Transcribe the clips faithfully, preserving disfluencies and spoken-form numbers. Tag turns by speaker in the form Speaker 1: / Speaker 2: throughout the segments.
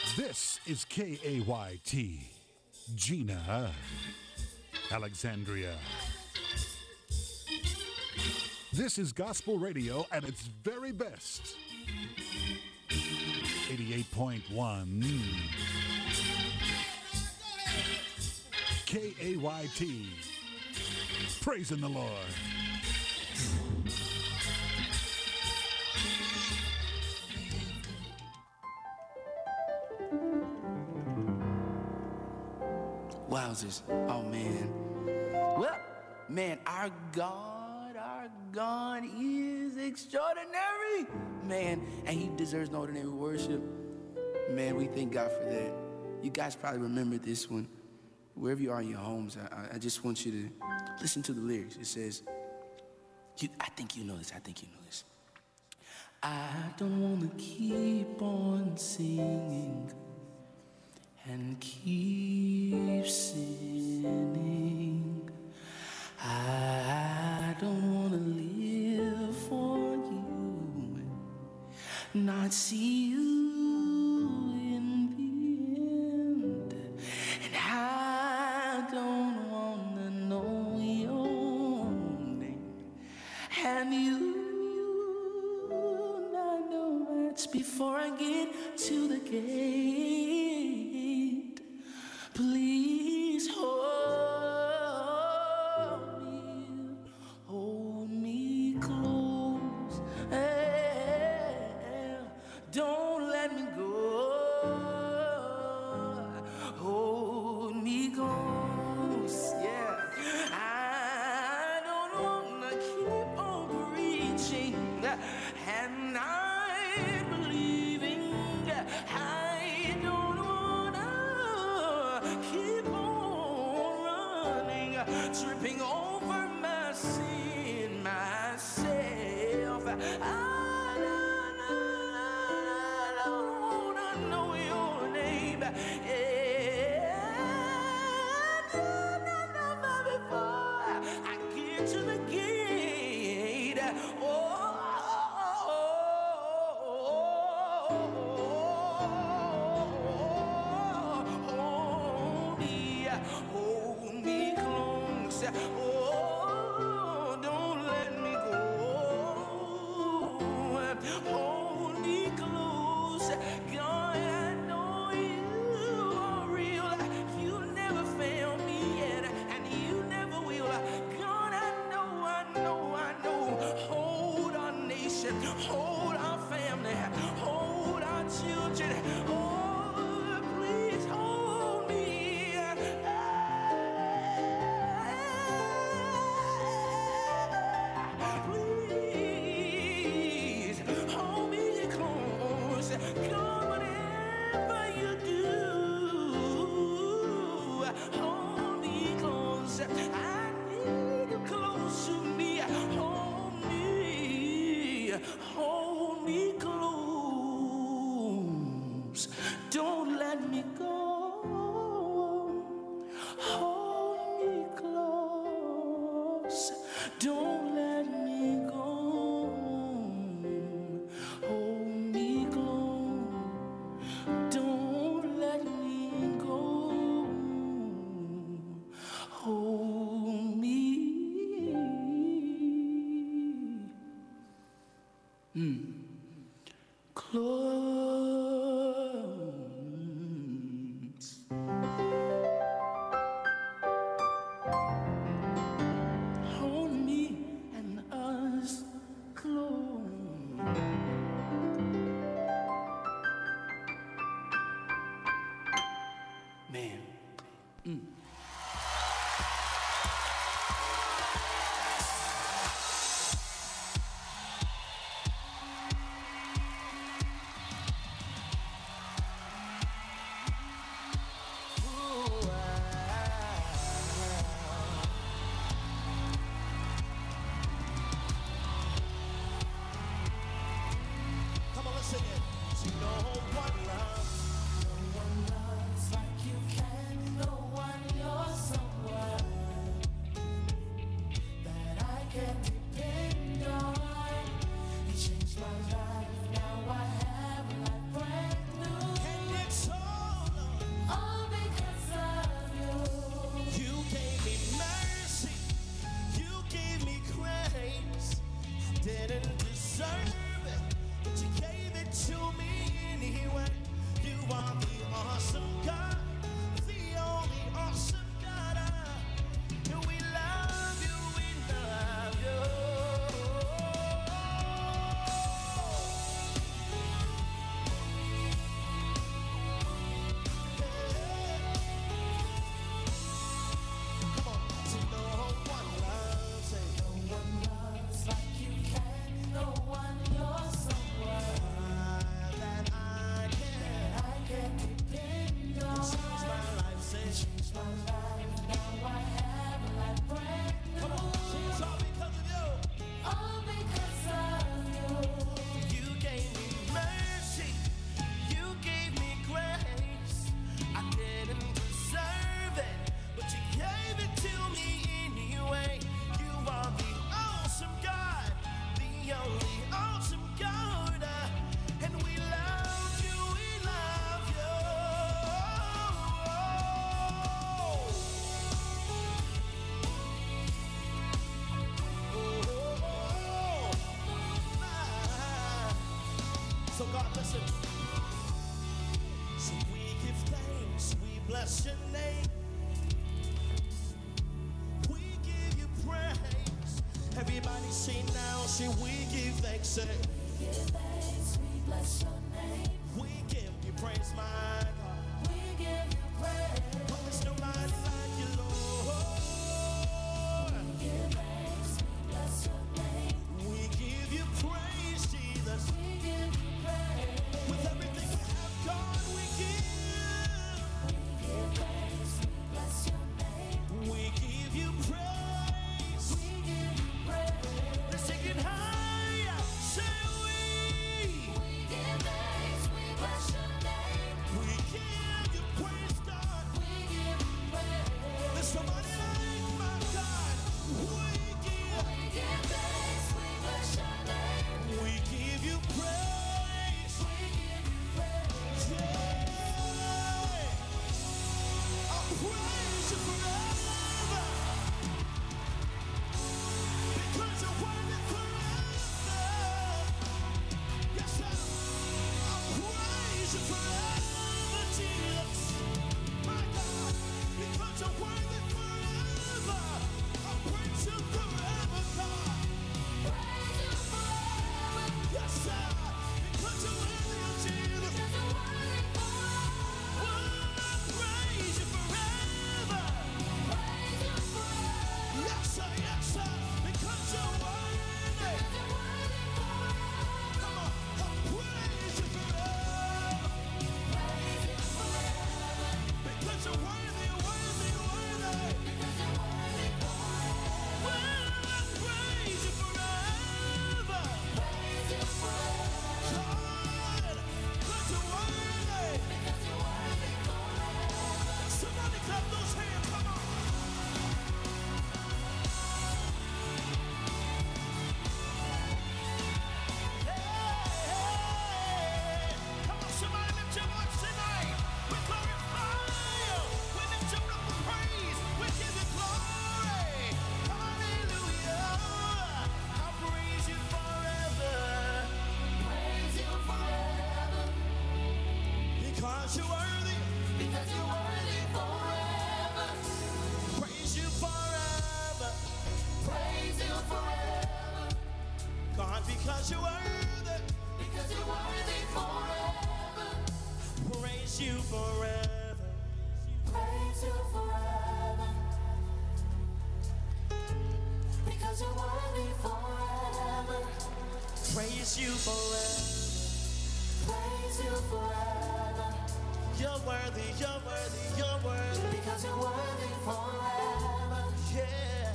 Speaker 1: This is K A Y T, Gina, Alexandria. This is gospel radio at its very best. eighty-eight point one K A Y T, praising the Lord.
Speaker 2: Wowzers. Oh, man. Well, man, our God, our God is extraordinary. Man, and he deserves no ordinary worship. Man, we thank God for that. You guys probably remember this one. Wherever you are in your homes, I, I just want you to listen to the lyrics. It says, you, I think you know this, I think you know this. I don't want to keep on singing and keep sinning. I don't want to live for you, not see you in the end. And I don't want to know your name. And you, I know that's before I get to the gate. Please hold me, hold me close. Hey, don't let me go. Hold me close, yeah. I don't wanna keep on preaching and I'm believing. I don't tripping over my sin, myself. I, I, I don't wanna know your name. Yeah, before I get to the gate. Oh, hold me, hold me close. Oh, don't let me go. Hold me close. God, I know you are real. You never failed me yet, and you never will. God, I know, I know, I know. Hold our nation, hold our family, hold our children. Oh, please hold me. Please hold me close. God, whatever you do, hold me close. I need you close to me. Hold me, hold me close. Don't let me go. Hold me close. Don't let me go. Hold me close. Don't let me go. Hold me. Mm. Close.
Speaker 3: awesome God, the only awesome God. Uh, and we love you, we love you. Come on, see, no one loves it. No one loves like you can. No one loves someone that I can. I can depend on. Change my life, say, change my life. Now I have a life brand new. Come on, see, it's all because of you. All because of you. You gave me mercy. You gave me grace. I didn't deserve it, but you gave it to me anyway. You are the awesome God, the only awesome God, uh, and we love you, we love you. Oh, ah. So God, listen. So we give thanks, we bless your name. We give you praise. Everybody say now, say we give thanks, say. We give thanks, we bless your name. We give you praise, my God. We give you praise. But there's nobody like you, Lord. We give thanks, we bless your name. We give you praise, Jesus. We give you praise. With everything we have, God, we give. We give thanks, we bless your name. We give you praise. We give you praise. Let's take it higher. Say we. We give thanks, we bless your name. We give you praise, God. We give you praise. There's somebody like my God. We give. We give thanks, we bless your name. We give you praise. We give you praise. Yeah. I'll praise you forever. Because you're worthy forever. Yes, sir. I'll praise you forever, Jesus. My God, because you're worthy forever. I'll praise you forever, God. Praise you forever. Yes, sir. Because you're worthy, oh Jesus. Because you're worthy forever. Oh, I'll praise you forever. Praise you forever. Yes, sir. Yes, sir. Because you're worthy. Because you're worthy forever. Come on. I'll praise you forever. Praise you forever. Because you're worthy, worthy, worthy. Because you're worthy forever. Well, I'll praise you forever. Praise you forever. God, because you're worthy. Because you're worthy forever. Somebody clap those hands, come on. Hey, come on, somebody lift your voice tonight. We glorify you. We lift you up with praise. We give you glory. Hallelujah. I'll praise you forever. Praise you forever. Because you're worthy. Because you're worthy forever. Praise you forever. Praise you forever. God, because you're worthy. Because you're worthy forever. Praise you forever. Praise you forever. Because you're worthy forever. Praise you forever. Praise you forever. You're worthy, you're worthy, you're worthy. Because you're worthy forever. Yeah.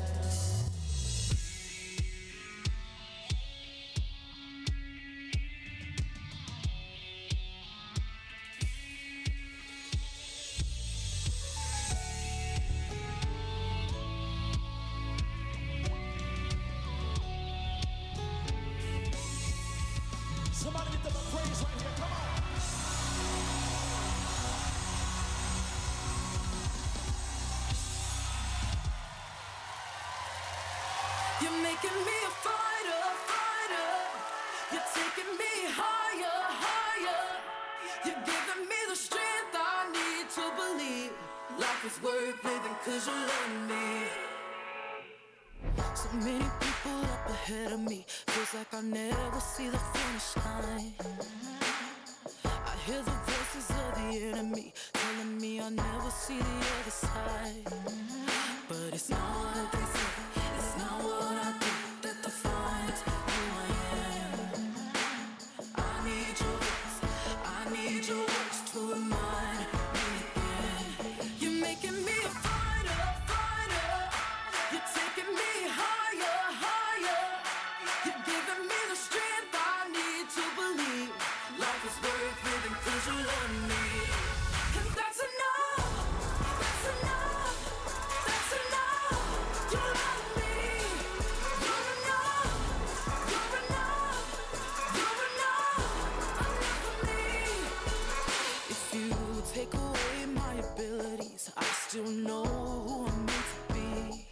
Speaker 3: Somebody get them a praise right here. Come on.
Speaker 4: You're making me a fighter, fighter. You're taking me higher, higher. You're giving me the strength I need. Life is worth living cause you love me. So many people up ahead of me, feels like I'll never see the finish line. I hear the voices of the enemy telling me I'll never see the other side. But it's not what they say, it's not what I do that defines who I am. I need your words, I need your words to remind me again. You're making me a fighter, fighter. You're taking me higher, higher. You're giving me the strength I need to believe life is worth living cause you love me. And that's enough, that's enough, that's enough. You love me. You're enough, you're enough, you're enough, enough for me. If you take away my abilities, I still know who I'm meant to be.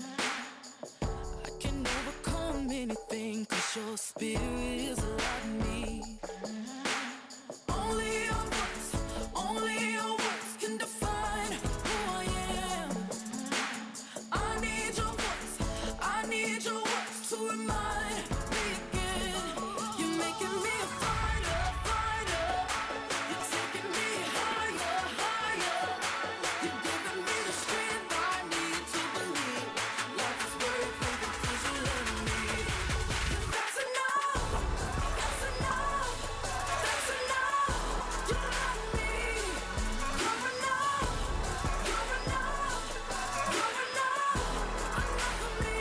Speaker 4: I can overcome anything cause your spirit is alive in me. Only your words, only your words can define who I am. I need your words, I need your words to remind me again. You're making me a fighter, fighter. You're taking me higher, higher. You're giving me the strength I need to believe life is worth living cause you love me. And that's enough, that's enough, that's enough. You love me. You're enough, you're enough, you're enough, enough for me.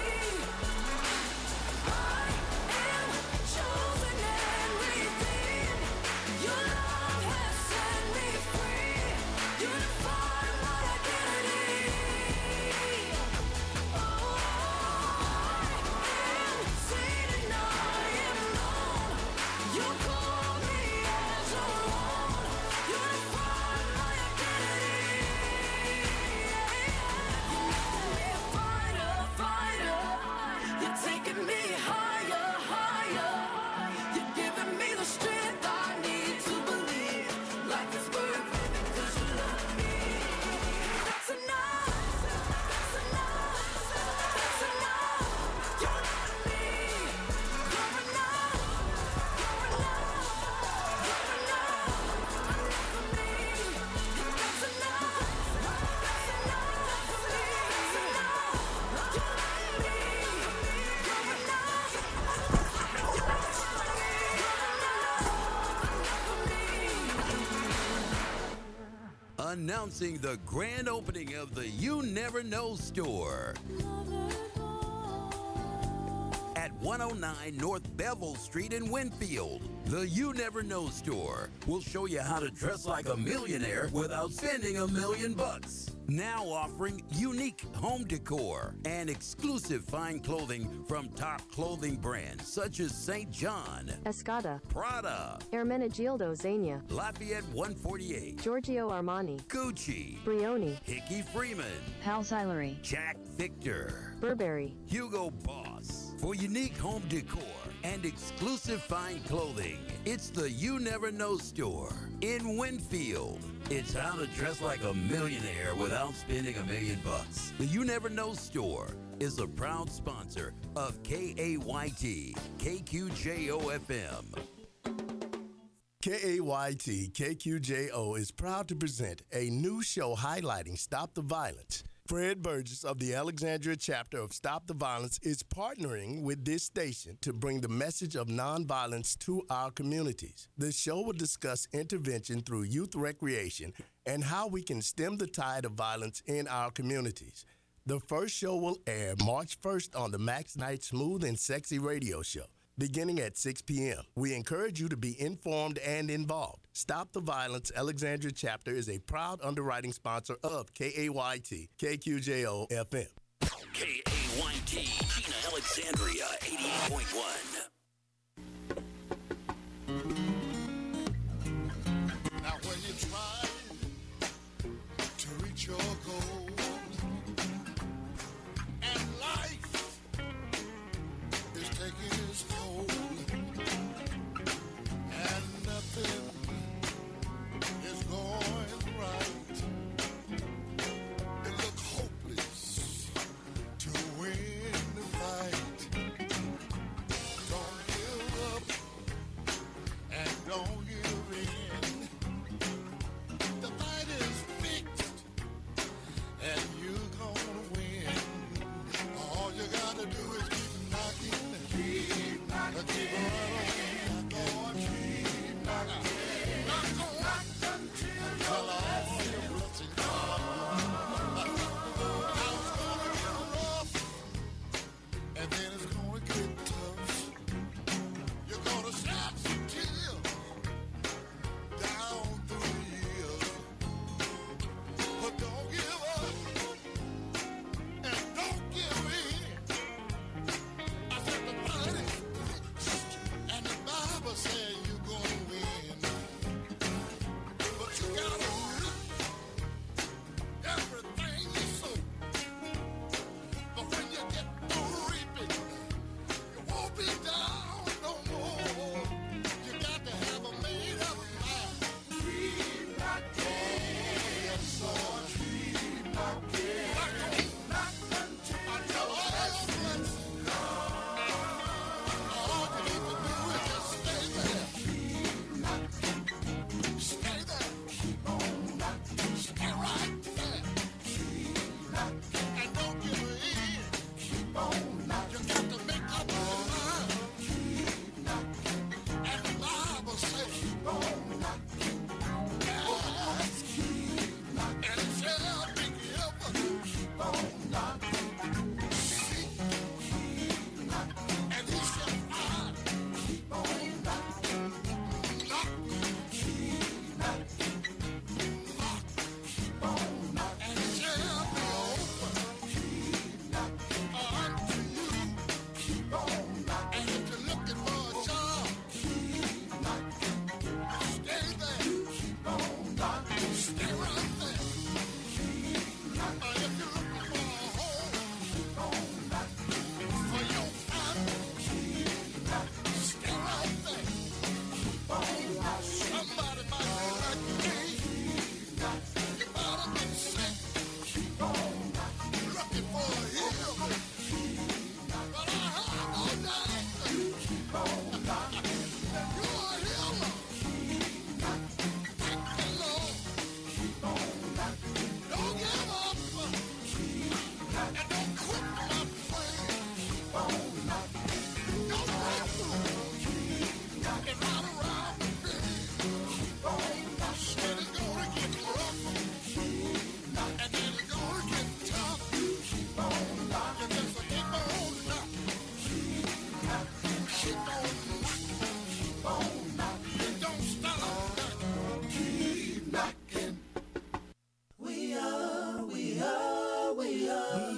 Speaker 4: I am chosen and redeemed. Your love has set me free. You define my identity. Oh, I am seen and I am known. You call me as your own. You define my identity. You're making me a fighter, fighter. You're taking me higher, higher. You're giving me the strength I need to believe life is worth living cause you love me. That's enough, that's enough, that's enough. You love me. You're enough, you're enough, you're enough, enough for me. That's enough, that's enough for me. That's enough. You love me. You're enough,
Speaker 5: Announcing the grand opening of the You Never Know store at one oh nine North Bevel Street in Winfield. The You Never Know store will show you how to dress like a millionaire without spending a million bucks. Now offering unique home decor and exclusive fine clothing from top clothing brands such as Saint John,
Speaker 6: Escada,
Speaker 5: Prada,
Speaker 6: Ermenegildo Zegna,
Speaker 5: Lafayette one forty-eight,
Speaker 6: Giorgio Armani,
Speaker 5: Gucci,
Speaker 6: Brioni,
Speaker 5: Hickey Freeman,
Speaker 6: Palzylary,
Speaker 5: Jack Victor,
Speaker 6: Burberry,
Speaker 5: Hugo Boss. For unique home decor and exclusive fine clothing, it's the You Never Know store in Winfield. It's how to dress like a millionaire without spending a million bucks. The You Never Know store is a proud sponsor of K A Y T, K Q J O F M.
Speaker 7: K A Y T K Q J O is proud to present a new show highlighting Stop the Violence. Fred Burgess of the Alexandria chapter of Stop the Violence is partnering with this station to bring the message of nonviolence to our communities. The show will discuss intervention through youth recreation and how we can stem the tide of violence in our communities. The first show will air March first on the Max Night Smooth and Sexy radio show, beginning at six p.m. We encourage you to be informed and involved. Stop the Violence Alexandria chapter is a proud underwriting sponsor of K A Y T K Q J O F M.
Speaker 5: K A Y T, Gina Alexandria, eighty-eight point one.
Speaker 3: Now when you try to reach your goal and life is taking its toll and nothing is going right,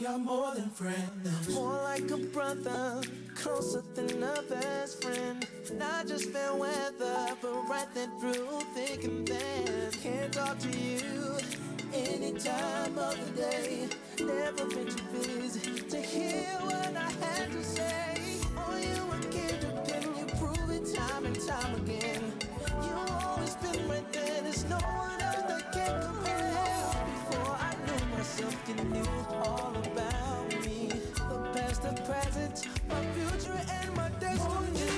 Speaker 3: are more than friends.
Speaker 4: More like a brother, closer than a best friend. Not just fair weather, but right there through thick and thin. Can't talk to you any time of the day. Never been too busy to hear what I had to say. Oh, you were kindred, you prove it time and time again. You always been right there, there's no one else that can compare. Before I knew myself, you knew all about me. The past, the present, my future, and my destiny.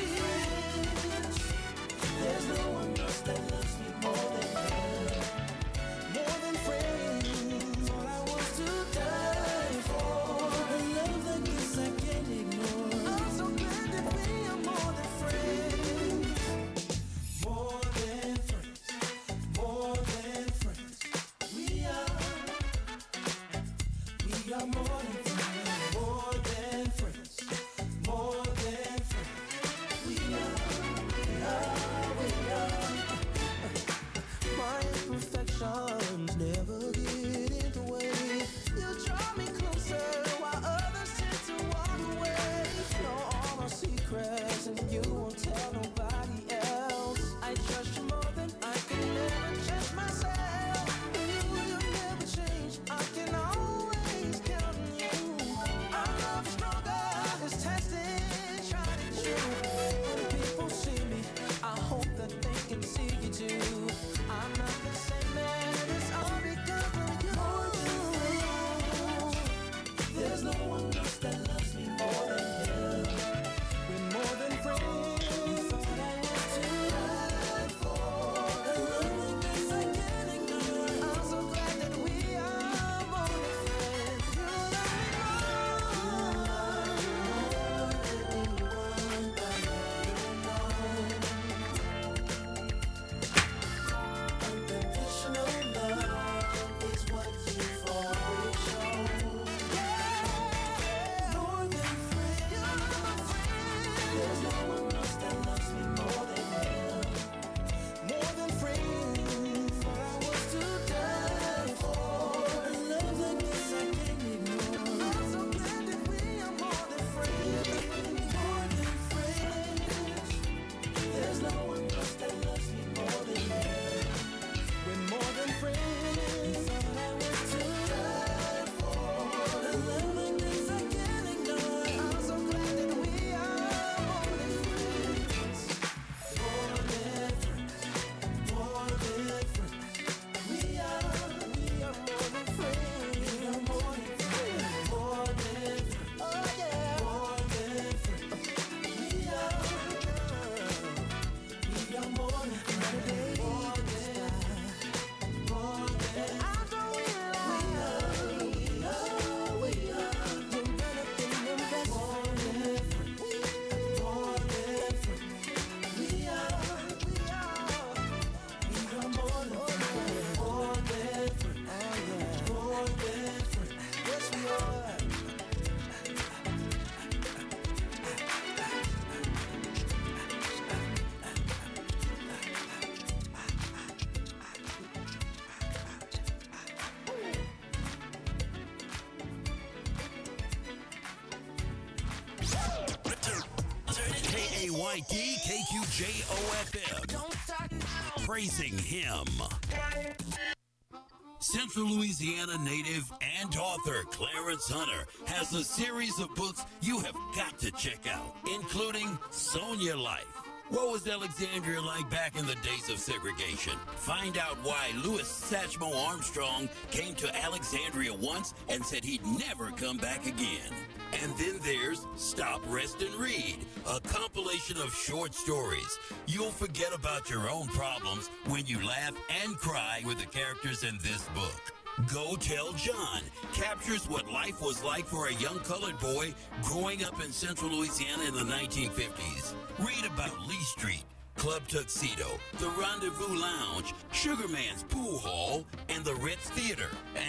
Speaker 4: There's no one else that loves me more than you. More than friends, all I was to die for. The love that gives I can't ignore. I'm so glad that we are more than friends.
Speaker 3: More than friends, more than friends. We are, we are more than friends, more than friends, more than friends. We are, we are, we are.
Speaker 4: My imperfections never get in the way. You draw me closer while others tend to walk away. Know all my secrets and you won't tell nobody else. I trust you more than I can ever trust myself. You will never change. I can always count on you. Our love is stronger, it's tested, tried and true. When people see me, I hope that they can see you too. I'm not the same man, it's all because of you.
Speaker 3: There's no one else that loves me more than you.
Speaker 4: We're more than friends. Thought I was to die for.
Speaker 3: The love that gives I can't ignore.
Speaker 4: I'm so glad that we are more than friends. You love me more than anyone I ever known.
Speaker 3: Unconditional love is what you've always shown. More than friends, there's no one else that loves me more than you.
Speaker 4: More than friends. Thought I was to die for.
Speaker 3: The love that gives I can't ignore.
Speaker 4: I'm so glad that we are more than friends.
Speaker 3: More than friends, there's no one else that loves me more than you.
Speaker 4: We're more than friends. Thought I was to die for.
Speaker 3: The love that gives I can't ignore.
Speaker 4: I'm so glad that we are more than friends.
Speaker 3: More than friends, more than friends. We are,
Speaker 4: We are more than friends.
Speaker 3: we are more than friends, more than friends,
Speaker 4: Oh yeah.
Speaker 3: more than friends. We are, we are more than friends, more than, more than.
Speaker 4: After we lie,
Speaker 3: We are, we are,
Speaker 4: you're better than your best
Speaker 3: more than friends, more than friends. We are,
Speaker 4: we are.
Speaker 3: we are more than friends, more than friends, more than friends.
Speaker 4: Yes, we are.
Speaker 5: K A Y T K Q J O F M. Praising him. Central Louisiana native and author Clarence Hunter has a series of books you have got to check out, including Sonia Life. What was Alexandria like back in the days of segregation? Find out why Louis Satchmo Armstrong came to Alexandria once and said he'd never come back again. And then there's Stop, Rest, and Read, a compilation of short stories. You'll forget about your own problems when you laugh and cry with the characters in this book. Go Tell John captures what life was like for a young colored boy growing up in Central Louisiana in the nineteen fifties. Read about Lee Street, Club Tuxedo, the Rendezvous Lounge, Sugar Man's Pool Hall, and the Ritz Theater. And find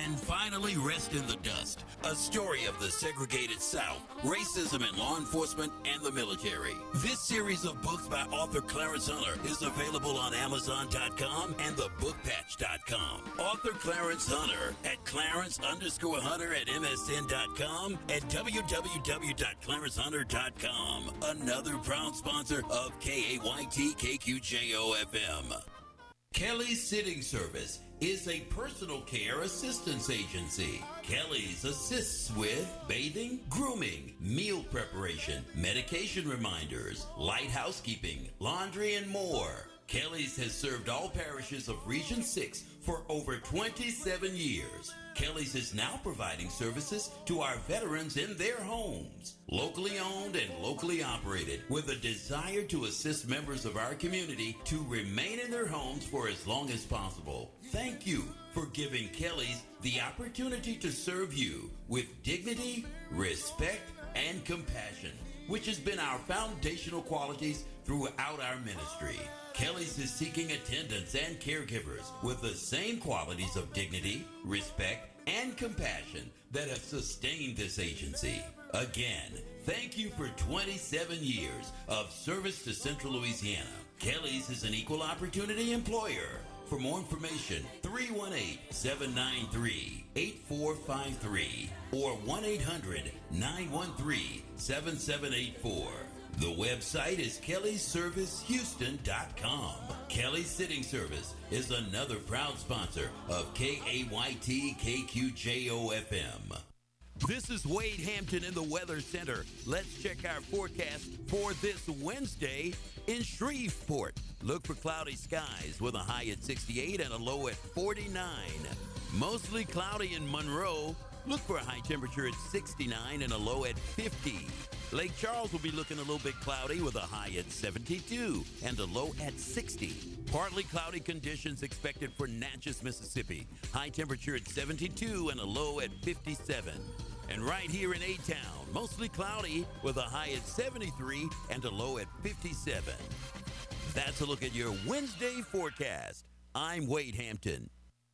Speaker 5: finally rest in the dust. A story of the segregated South, racism in law enforcement, and the military. This series of books by author Clarence Hunter is available on Amazon dot com and the book patch dot com. Author Clarence Hunter at Clarence underscore Hunter at M S N dot com and w w w dot clarence hunter dot com. Another proud sponsor of K A Y T K Q J O F M. Kelly's Sitting Service is a personal care assistance agency. Kelly's assists with bathing, grooming, meal preparation, medication reminders, light housekeeping, laundry, and more. Kelly's has served all parishes of Region six for over twenty-seven years. Kelly's is now providing services to our veterans in their homes. Locally owned and locally operated, with a desire to assist members of our community to remain in their homes for as long as possible. Thank you for giving Kelly's the opportunity to serve you with dignity, respect, and compassion, which has been our foundational qualities throughout our ministry. Kelly's is seeking attendants and caregivers with the same qualities of dignity, respect, and compassion that have sustained this agency. Again, thank you for twenty-seven years of service to Central Louisiana. Kelly's is an equal opportunity employer. For more information, three one eight, seven nine three, eight four five three or one eight hundred, nine one three, seven seven eight four. The website is kellys service houston dot com. Kelly's Sitting Service is another proud sponsor of K A Y T K Q J O F M. This is Wade Hampton in the Weather Center. Let's check our forecast for this Wednesday in Shreveport. Look for cloudy skies with a high at sixty-eight and a low at forty-nine. Mostly cloudy in Monroe. Look for a high temperature at sixty-nine and a low at fifty. Lake Charles will be looking a little bit cloudy with a high at seventy-two and a low at sixty. Partly cloudy conditions expected for Natchez, Mississippi. High temperature at seventy-two and a low at fifty-seven. And right here in A-Town, mostly cloudy with a high at seventy-three and a low at fifty-seven. That's a look at your Wednesday forecast. I'm Wade Hampton.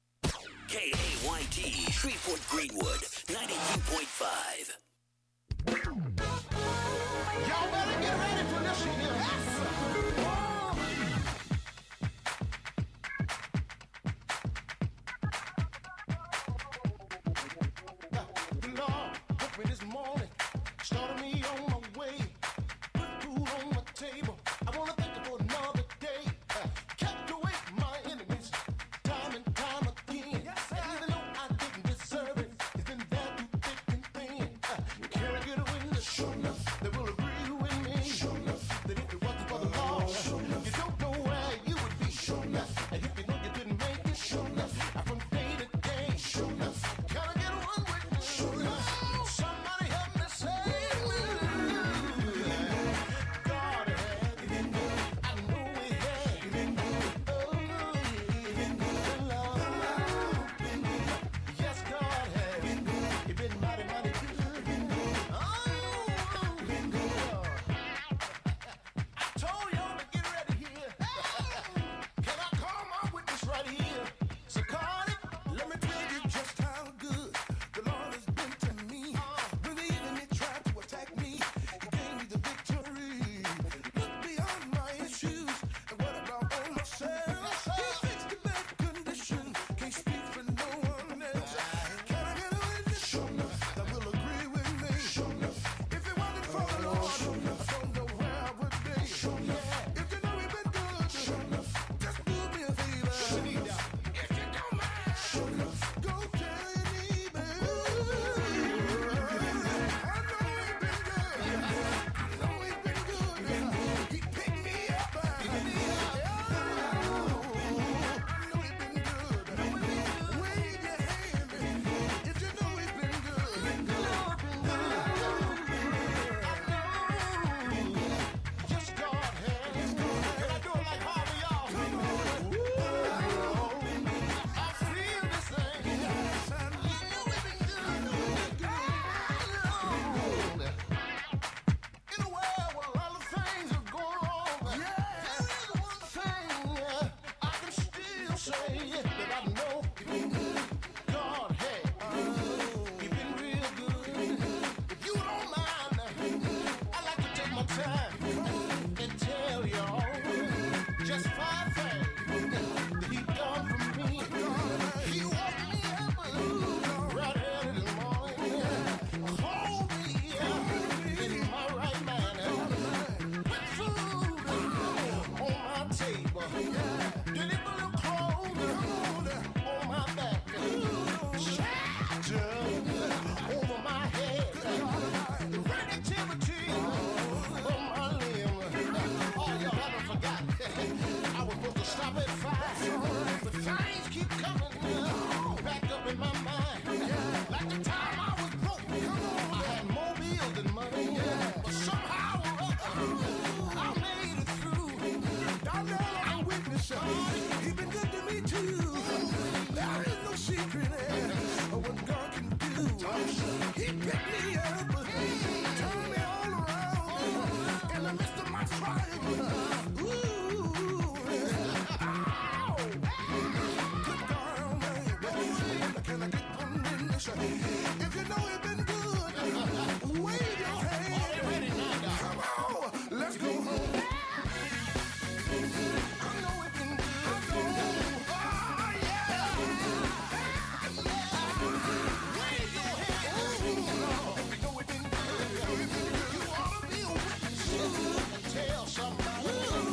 Speaker 8: K A Y T, Shreveport Greenwood, ninety-two point five.
Speaker 3: Y'all better get ready for this here. The Lord woke me this morning, started me on my way, put food on my table. I want to thank you for another day. Uh, kept away my enemies, time and time again. And even though I didn't deserve it, it's been there through thick and thin. Uh, secret of what God can do. He picked me up, turned me all around in the midst of my trial. Ooh, ow, good God, man. Can I get one witness? If you know it's been good, wave your hand. Come on, let's go home. I know it's been good. Oh, yeah. Wave your hand. If you know it's been good, you ought to be a witness. Tell somebody.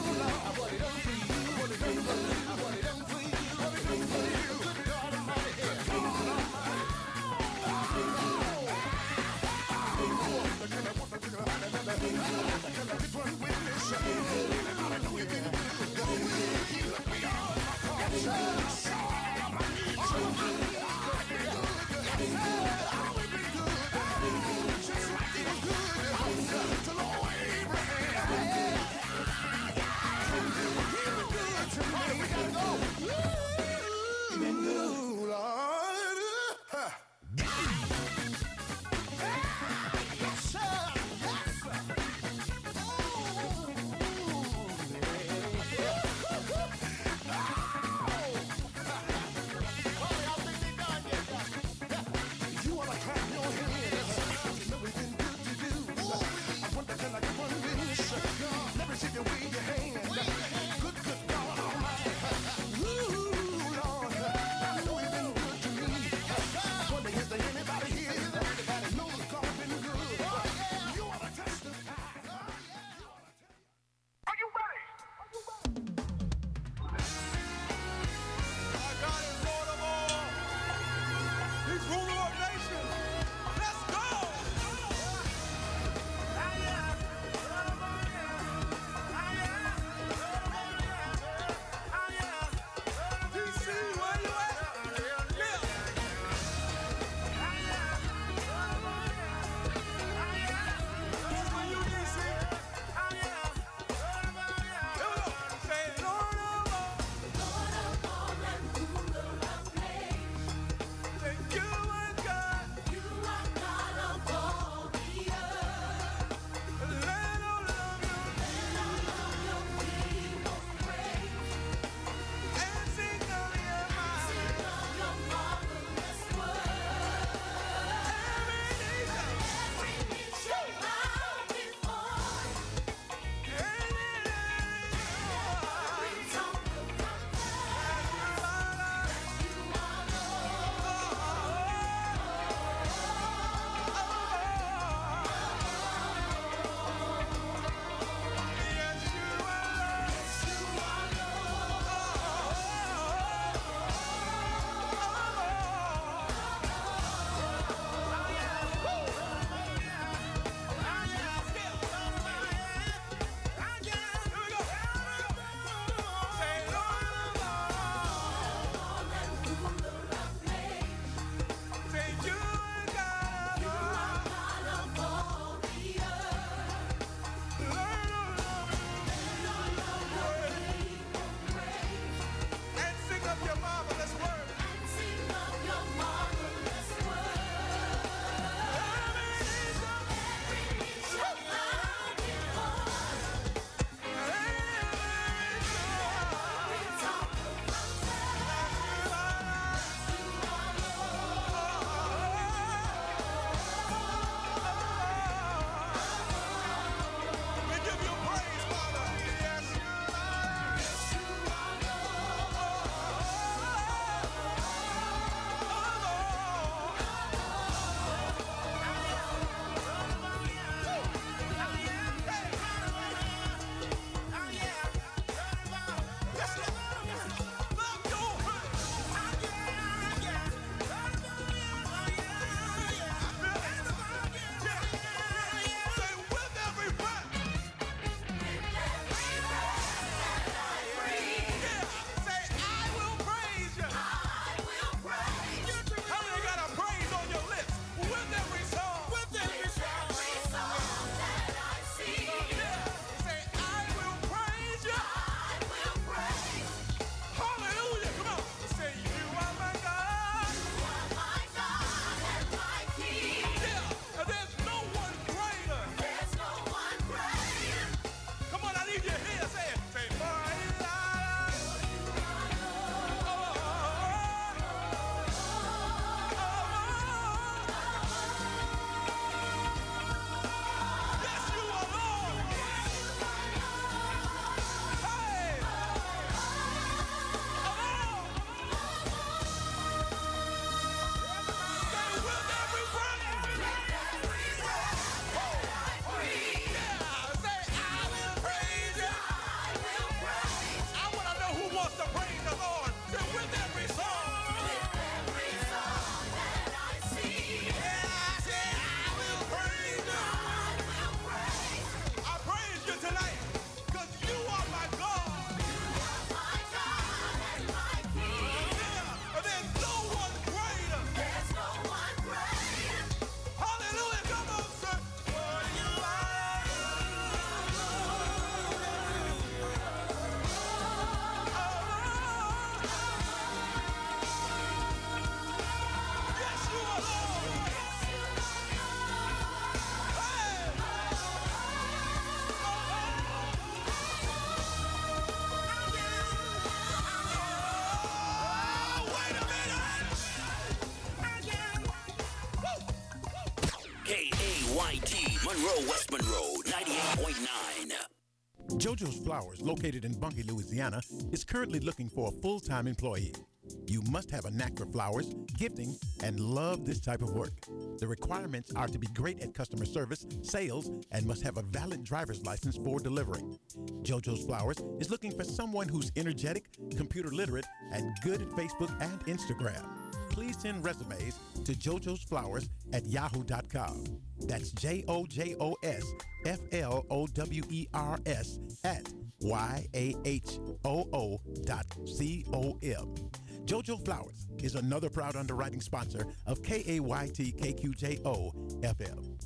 Speaker 8: Monroe, West Monroe, ninety-eight point nine.
Speaker 9: JoJo's Flowers, located in Bunkie, Louisiana, is currently looking for a full-time employee. You must have a knack for flowers, gifting, and love this type of work. The requirements are to be great at customer service, sales, and must have a valid driver's license for delivering. JoJo's Flowers is looking for someone who's energetic, computer literate, and good at Facebook and Instagram. Please send resumes to jojos flowers at yahoo dot com. That's J O J O S F L O W E R S at Y A H O O dot C O M. JoJo Flowers is another proud underwriting sponsor of K A Y T K Q J O F M.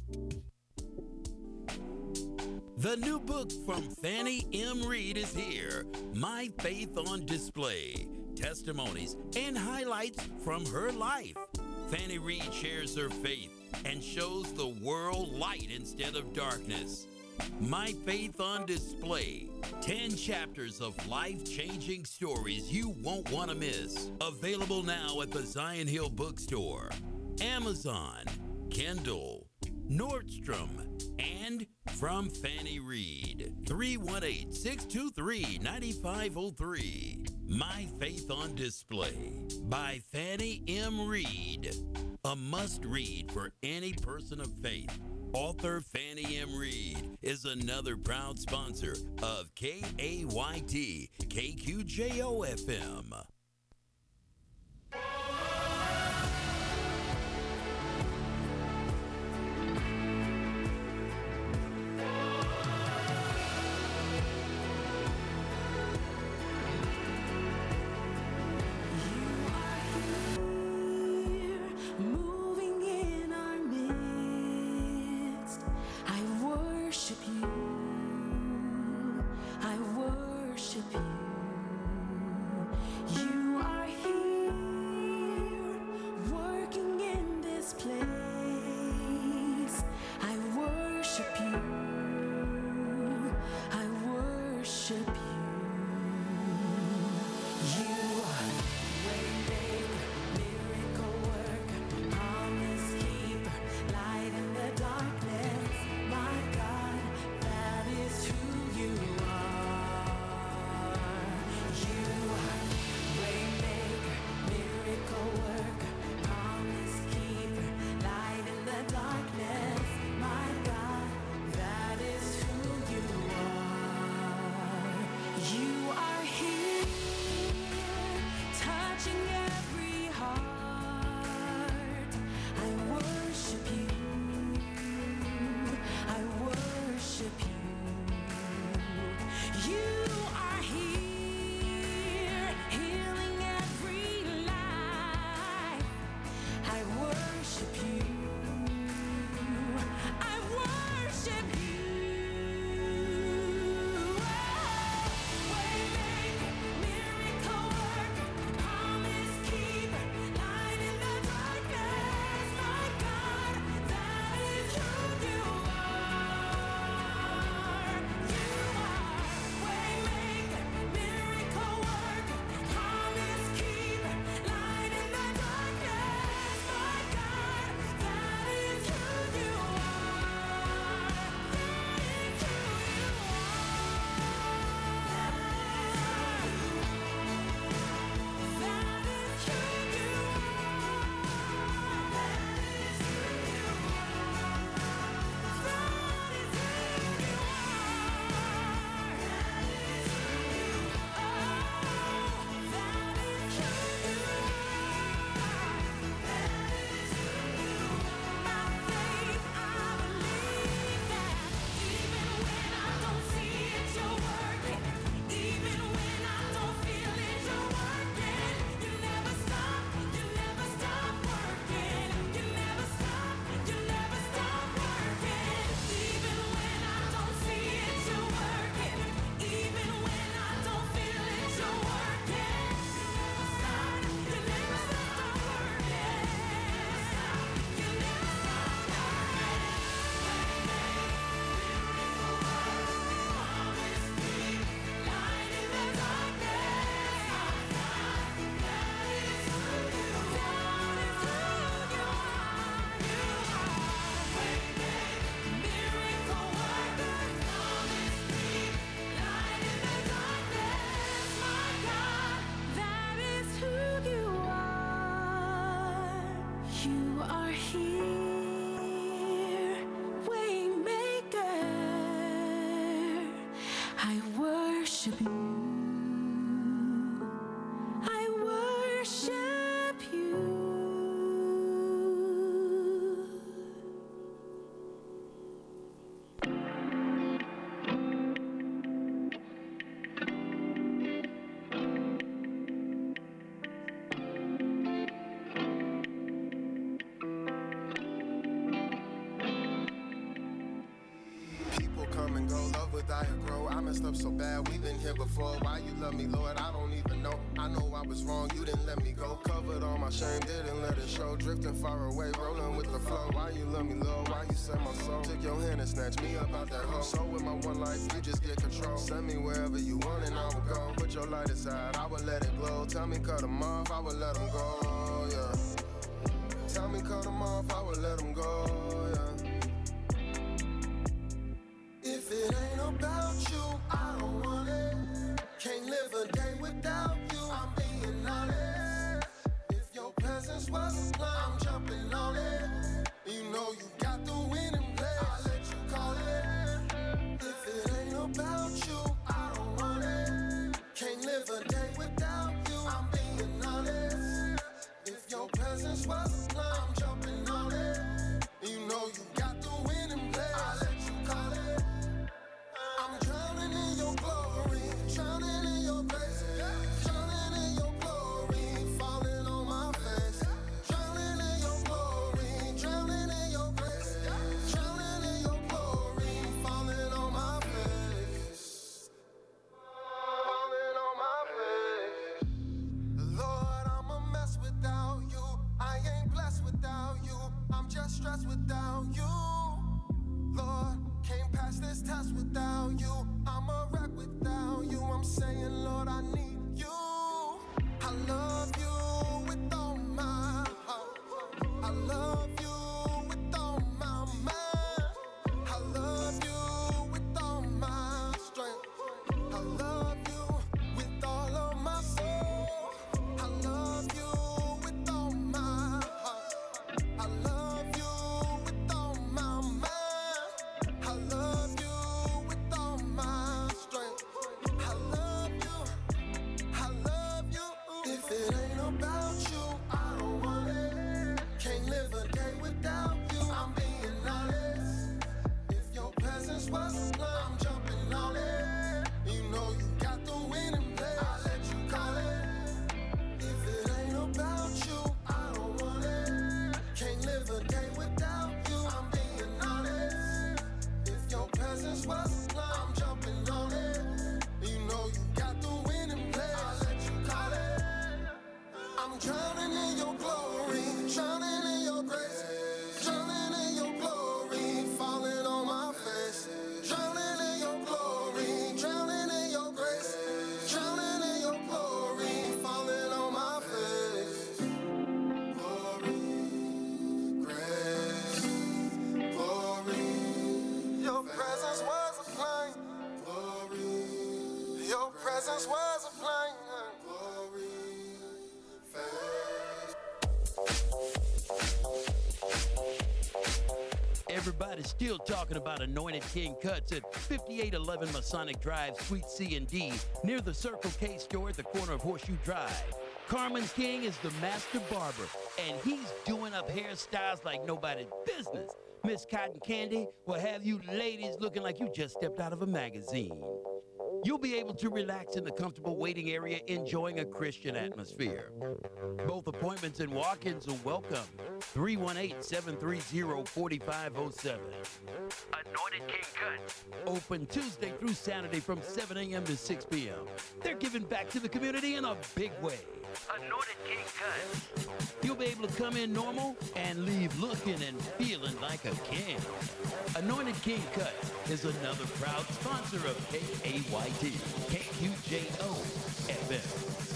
Speaker 5: The new book from Fannie M. Reed is here, My Faith on Display, testimonies and highlights from her life. Fannie Reed shares her faith and shows the world light instead of darkness. My Faith on Display, ten chapters of life-changing stories you won't want to miss. Available now at the Zion Hill Bookstore, Amazon, Kindle, Nordstrom, and from Fannie Reed. three one eight, six two three, nine five zero three. My Faith on Display by Fannie M. Reed. A must-read for any person of faith. Author Fannie M. Reed is another proud sponsor of K A Y T K Q J O F M.
Speaker 4: You are here, Waymaker. I worship you. I worship you.
Speaker 10: People come and go, love will die or grow. I messed up so bad, we've been here before. Why you love me, Lord, I don't even know. I know I was wrong, you didn't let me go. Covered all my shame, didn't let it show. Drifting far away, rolling with the flow. Why you love me, Lord, why you set my soul? Took your hand and snatched me up out that hole. So with my one life, you just get control. Send me wherever you want and I will go. Put your light aside, I will let it glow. Tell me cut them off, I will let them go, yeah. Tell me cut them off, I will let them go, yeah. If it ain't about you, I don't want it. Can't live a day without you, I'm being honest. If your presence wasn't blind, I'm jumping on it. You know you got the winning play, I'll let you call it. If it ain't about you, I don't want it. Can't live a day without you, I'm being honest. If your presence wasn't blind, I'm jumping on it. You know you got the winning play, I'll let you call it. I'm drowning in your glory, drowning in your grace, drowning in your glory, falling on my face. Drowning in your glory, drowning in your grace, drowning in your glory, falling on my face. Falling on my face. Lord, I'm a mess without you. I ain't blessed without you. I'm just stressed without you. Lord, can't pass this test without you. I'm a wreck without you. I'm saying, Lord, I need you. I love you with all my heart. I love you with all my mind. I love you with all my strength. I love you with all of my soul. I love you with all my heart. I love you with all my mind. I love you with all my strength. I love you. I love you. If it ain't about you, I don't want it. Can't live a day without you, I'm being honest. If your presence wasn't blind, I'm jumping on it. You know you got the winning play, I'll let you call it. If it ain't about you, I don't want it. Can't live a day without you, I'm being honest. If your presence wasn't blind, I'm jumping on it. You know you got the winning play, I'll let you call it. I'm drowning in your glory, drowning in your grace, drowning in your glory, falling on my face. Drowning in your glory, drowning in your grace, drowning in your glory, falling on my face. Glory, grace, glory. Your presence was a flame. Glory. Your presence was a flame. Glory, face.
Speaker 5: Everybody's still talking about Anointed King Cuts at fifty-eight eleven Masonic Drive, Suite C and D, near the Circle K store at the corner of Horseshoe Drive. Carmen King is the master barber, and he's doing up hairstyles like nobody's business. Miss Cotton Candy will have you ladies looking like you just stepped out of a magazine. You'll be able to relax in the comfortable waiting area, enjoying a Christian atmosphere. Both appointments and walk-ins are welcome. three one eight, seven three zero, four five zero seven. Anointed King Cuts. Open Tuesday through Saturday from seven a.m. to six p.m. They're giving back to the community in a big way. Anointed King Cuts. You'll be able to come in normal and leave looking and feeling like a king. Anointed King Cuts is another proud sponsor of K A Y T, K Q J O F M.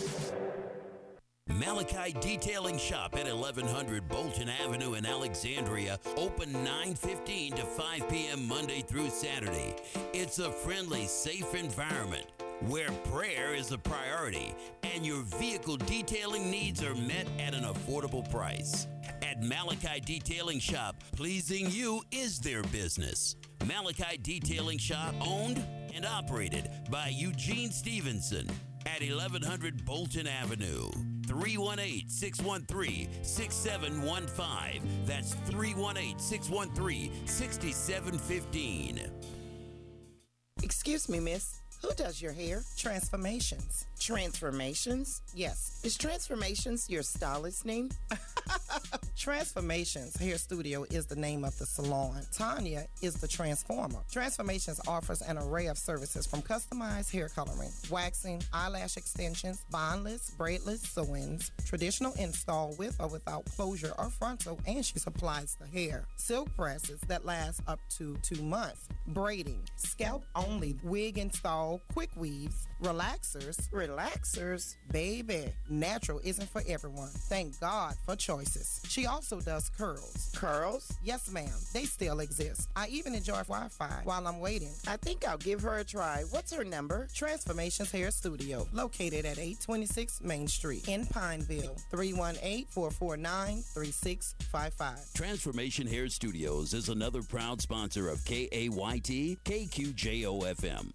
Speaker 8: Malachi Detailing Shop at eleven hundred Bolton Avenue in Alexandria, open nine fifteen to five p.m. Monday through Saturday. It's a friendly, safe environment where prayer is a priority and your vehicle detailing needs are met at an affordable price. At Malachi Detailing Shop. Pleasing you is their business. Malachi Detailing Shop, owned and operated by Eugene Stevenson at eleven hundred Bolton Avenue. three one eight, six one three, six seven one five. That's three one eight, six one three, six seven one five.
Speaker 11: Excuse me, miss. Who does your hair? Transformations. Transformations? Yes. Is Transformations your stylist name? Transformations Hair Studio is the name of the salon. Tanya is the transformer. Transformations offers an array of services from customized hair coloring, waxing, eyelash extensions, bondless, braidless sew-ins, traditional install with or without closure or frontal, and she supplies the hair. Silk presses that last up to two months. Braiding, scalp only, wig install, quick weaves, relaxers. Relaxers? Baby, natural isn't for everyone. Thank God for choices. She also does curls. Curls? Yes, ma'am. They still exist. I even enjoy Wi-Fi while I'm waiting. I think I'll give her a try. What's her number? Transformations Hair Studio, located at eight twenty-six Main Street in Pineville. three one eight, four four nine, three six five five.
Speaker 8: Transformation Hair Studios is another proud sponsor of K A Y T, K Q J O F M.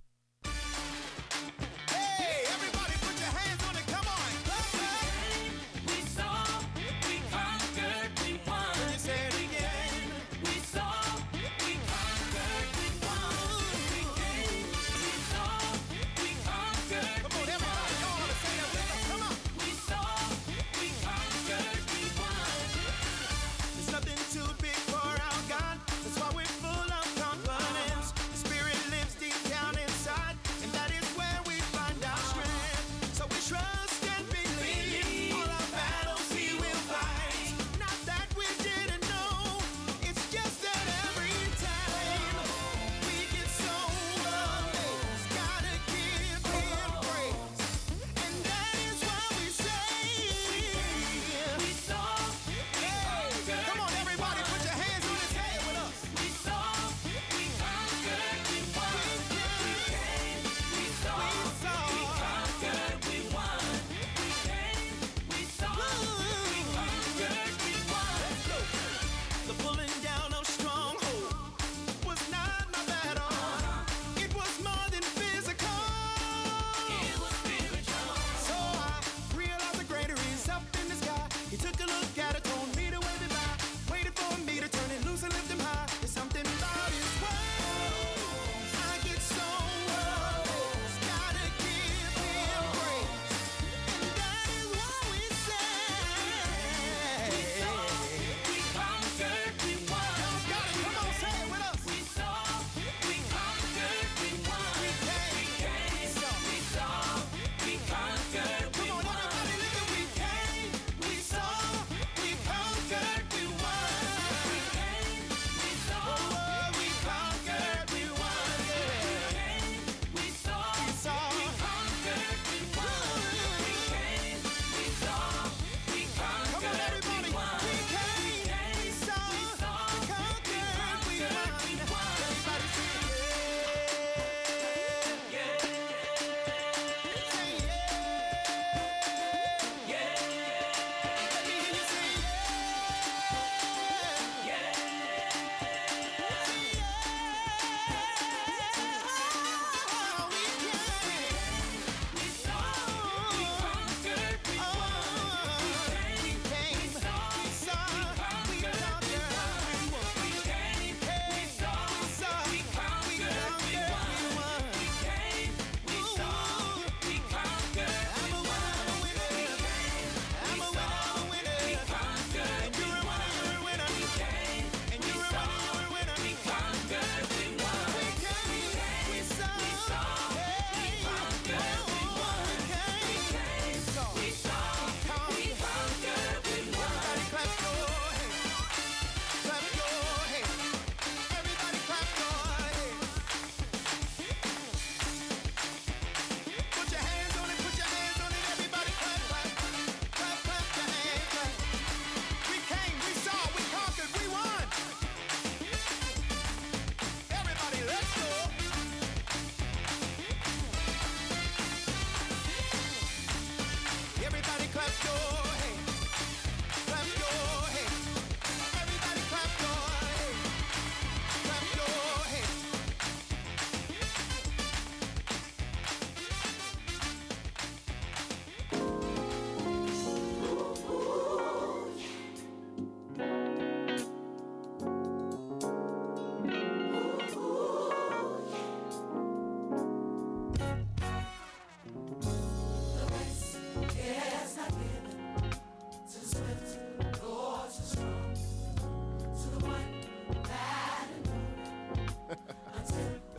Speaker 3: Hey, everybody put your hands on it. Come on. We saw, we conquered, we won. Can you say it again? We saw, we conquered, we won. We came, we saw, we conquered. Come on, everybody. Y'all want to say that with us. Come on. We saw, we conquered, we won. There's nothing too big for our God. That's why we're full of confidence. The Spirit lives deep down inside.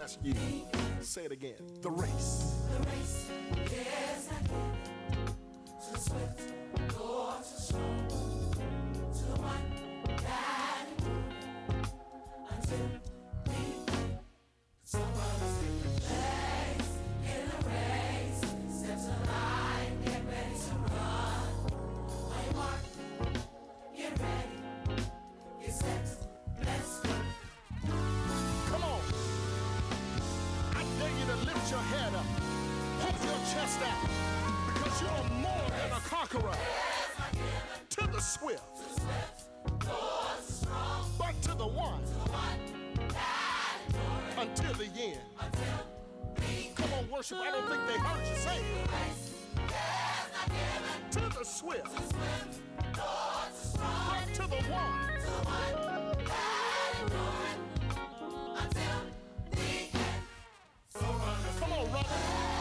Speaker 1: ask you, say it again, the race.
Speaker 10: The race is not given to the swift or to the strong, to the one that endures until the end. Someone is in the place, in the race, steps of line, get ready to run. On your mark, get ready, get set, let's go.
Speaker 1: Come on. I dare you to lift your head up. Hold your chest out. Because you're more than a conqueror. To the swift. But to the one. Until the end. Come on, worship. I don't think they heard you say it. To the swift. But to the one. Come on, run.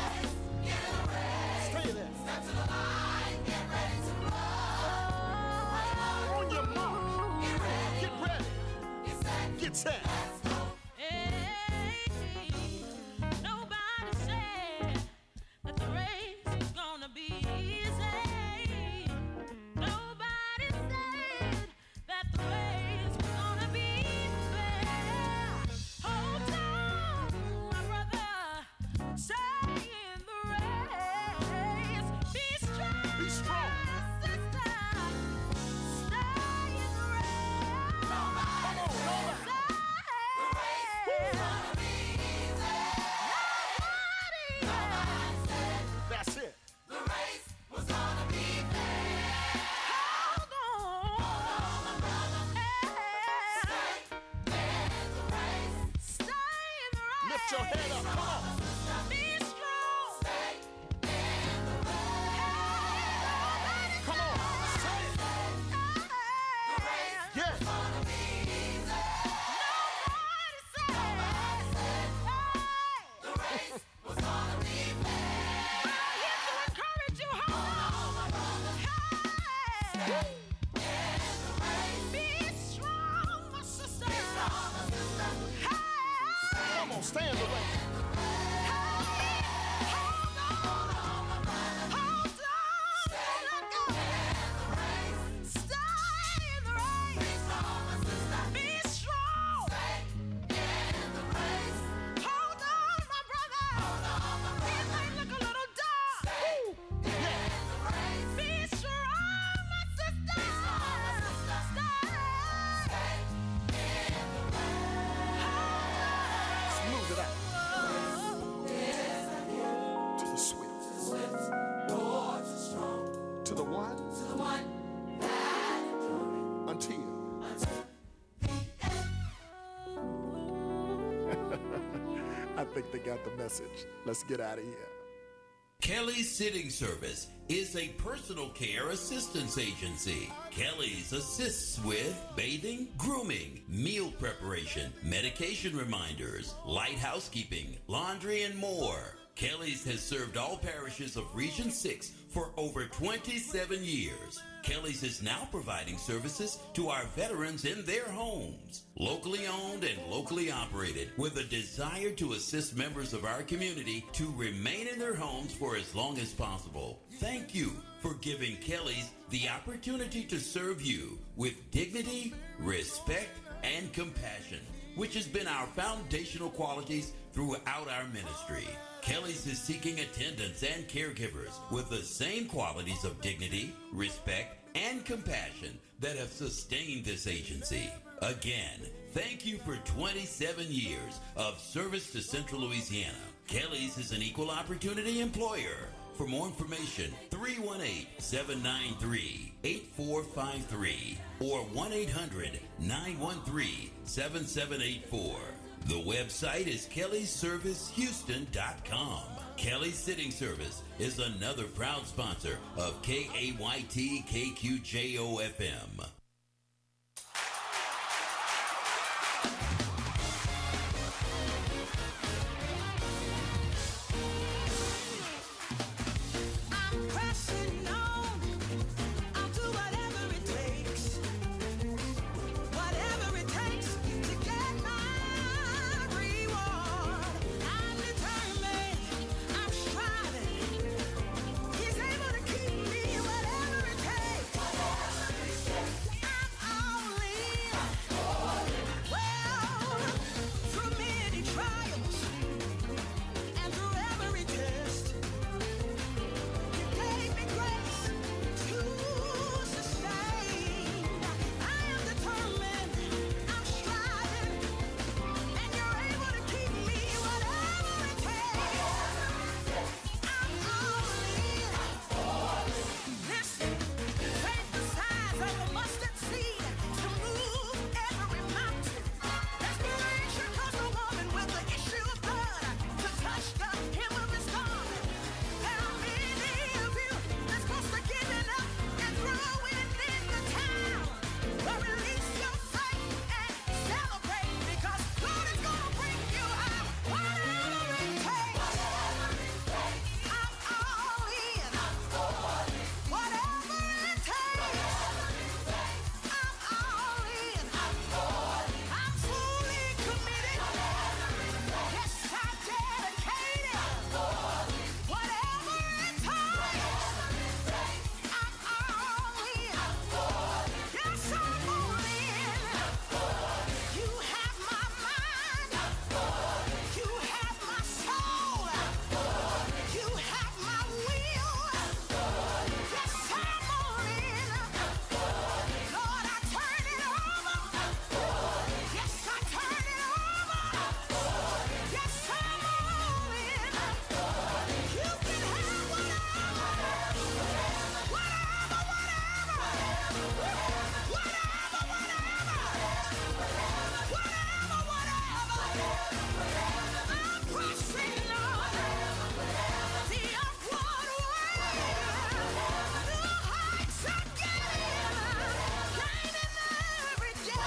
Speaker 1: Stay there. Step to the line, get ready to run. On your mark. Get ready. Get ready. Get set. Get set. Let's go.
Speaker 12: Hey, nobody said that the race was gonna be easy. Nobody said that the race was gonna be fair. Hold on, my brother. Stay in the race. Be strong.
Speaker 1: Be strong.
Speaker 12: Sister. Stay in the race.
Speaker 1: Come on, nobody. That's it.
Speaker 10: The race was gonna be fair.
Speaker 12: Hold on.
Speaker 10: My brother. Stay in the race.
Speaker 12: Stay in the race.
Speaker 1: Lift your head up. Come on.
Speaker 12: Be strong.
Speaker 10: Stay in the race.
Speaker 1: Come on. Say it.
Speaker 10: The race
Speaker 1: Yeah.
Speaker 10: was gonna be easy.
Speaker 12: Nobody said.
Speaker 10: The race was gonna be fair.
Speaker 12: I'm here to encourage you. Hold on.
Speaker 10: My brother.
Speaker 12: Hey.
Speaker 10: In the race.
Speaker 12: Be strong, my sister.
Speaker 10: Be strong, my sister.
Speaker 12: Hey.
Speaker 1: Come on, stay in the race.
Speaker 12: Hold on.
Speaker 10: Hold on, my brother.
Speaker 12: Hold on.
Speaker 10: Stay
Speaker 12: Let go.
Speaker 10: in the race.
Speaker 12: Stay in the race.
Speaker 10: Be strong, my sister.
Speaker 12: Be strong.
Speaker 10: Stay in the race.
Speaker 12: Hold on, my brother.
Speaker 10: Hold on, my
Speaker 12: It
Speaker 10: brother.
Speaker 12: may look a little dark.
Speaker 10: Stay in the race.
Speaker 12: Be strong, my sister.
Speaker 10: strong, my sister.
Speaker 12: Stay.
Speaker 10: Stay in the race.
Speaker 1: Smooth it out. To the swift.
Speaker 10: Swift, Lord, so strong.
Speaker 1: To the one.
Speaker 10: To the one that endures
Speaker 1: Until.
Speaker 10: until the end.
Speaker 1: I think they got the message. Let's get out of here.
Speaker 8: Kelly's Sitting Service is a personal care assistance agency. Kelly's assists with bathing, grooming, meal preparation, medication reminders, light housekeeping, laundry, and more. Kelly's has served all parishes of Region six for over twenty-seven years. Kelly's is now providing services to our veterans in their homes. Locally owned and locally operated, with a desire to assist members of our community to remain in their homes for as long as possible. Thank you for giving Kelly's the opportunity to serve you with dignity, respect, and compassion, which has been our foundational qualities throughout our ministry. Kelly's is seeking attendants and caregivers with the same qualities of dignity, respect, and compassion that have sustained this agency. Again, thank you for twenty-seven years of service to Central Louisiana. Kelly's is an equal opportunity employer. For more information, three one eight, seven nine three, eight four five three or one eight hundred, nine one three, seven seven eight four. The website is kellys service houston dot com. Kelly's Sitting Service is another proud sponsor of K A Y T K Q J O F M.